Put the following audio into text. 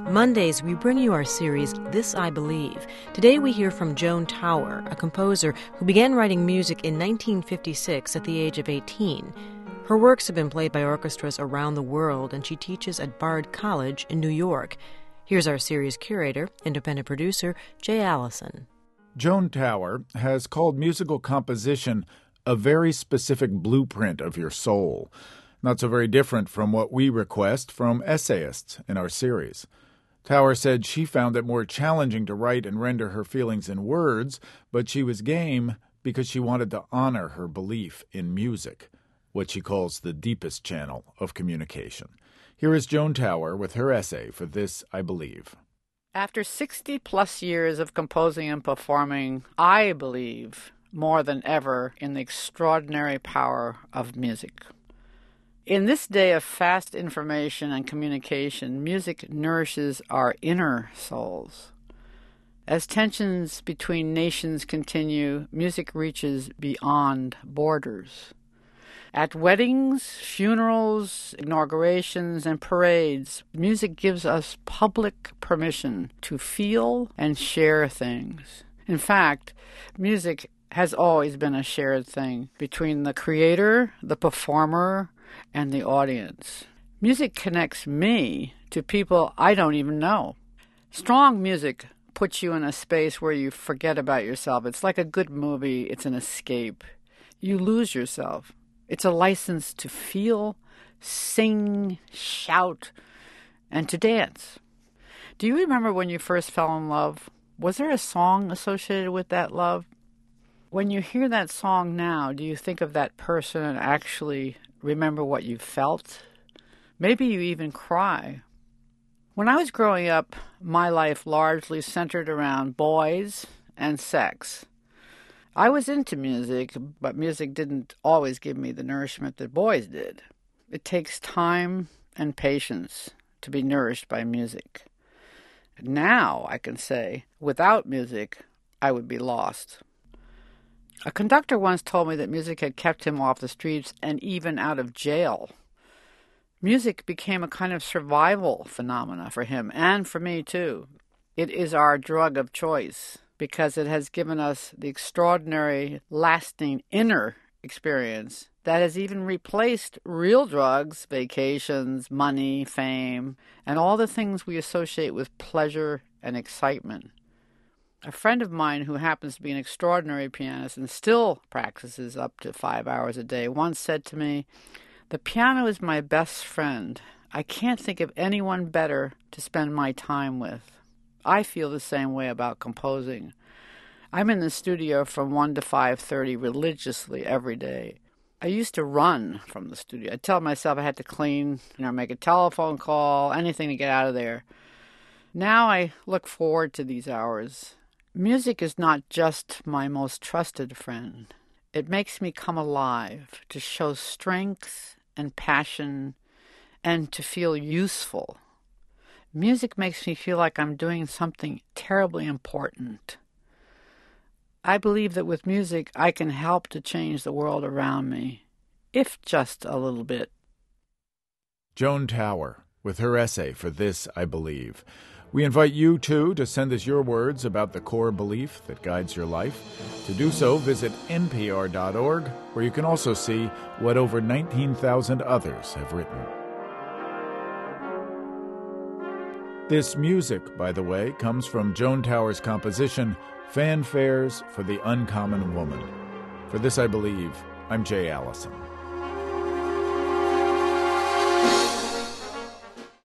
Mondays, we bring you our series, This I Believe. Today we hear from Joan Tower, a composer who began writing music in 1956 at the age of 18. Her works have been played by orchestras around the world, and she teaches at Bard College in New York. Here's our series curator, independent producer, Jay Allison. Joan Tower has called musical composition a very specific blueprint of your soul, not so very different from what we request from essayists in our series. Tower said she found it more challenging to write and render her feelings in words, but she was game because she wanted to honor her belief in music, what she calls the deepest channel of communication. Here is Joan Tower with her essay for This I Believe. After 60-plus years of composing and performing, I believe more than ever in the extraordinary power of music. In this day of fast information and communication, music nourishes our inner souls. As tensions between nations continue, music reaches beyond borders. At weddings, funerals, inaugurations, and parades, music gives us public permission to feel and share things. In fact, music has always been a shared thing between the creator, the performer, and the audience. Music connects me to people I don't even know. Strong music puts you in a space where you forget about yourself. It's like a good movie. It's an escape. You lose yourself. It's a license to feel, sing, shout, and to dance. Do you remember when you first fell in love? Was there a song associated with that love? When you hear that song now, do you think of that person and actually remember what you felt? Maybe you even cry. When I was growing up, my life largely centered around boys and sex. I was into music, but music didn't always give me the nourishment that boys did. It takes time and patience to be nourished by music. Now I can say, without music, I would be lost. A conductor once told me that music had kept him off the streets and even out of jail. Music became a kind of survival phenomena for him, and for me too. It is our drug of choice because it has given us the extraordinary, lasting inner experience that has even replaced real drugs, vacations, money, fame, and all the things we associate with pleasure and excitement. A friend of mine who happens to be an extraordinary pianist and still practices up to 5 hours a day once said to me, "The piano is my best friend. I can't think of anyone better to spend my time with." I feel the same way about composing. I'm in the studio from 1 to 5:30 religiously every day. I used to run from the studio. I'd tell myself I had to clean, make a telephone call, anything to get out of there. Now I look forward to these hours. Music is not just my most trusted friend. It makes me come alive, to show strength and passion, and to feel useful. Music makes me feel like I'm doing something terribly important. I believe that with music, I can help to change the world around me, if just a little bit. Joan Tower with her essay for This I Believe. We invite you, too, to send us your words about the core belief that guides your life. To do so, visit npr.org, where you can also see what over 19,000 others have written. This music, by the way, comes from Joan Tower's composition, Fanfares for the Uncommon Woman. For This I Believe, I'm Jay Allison.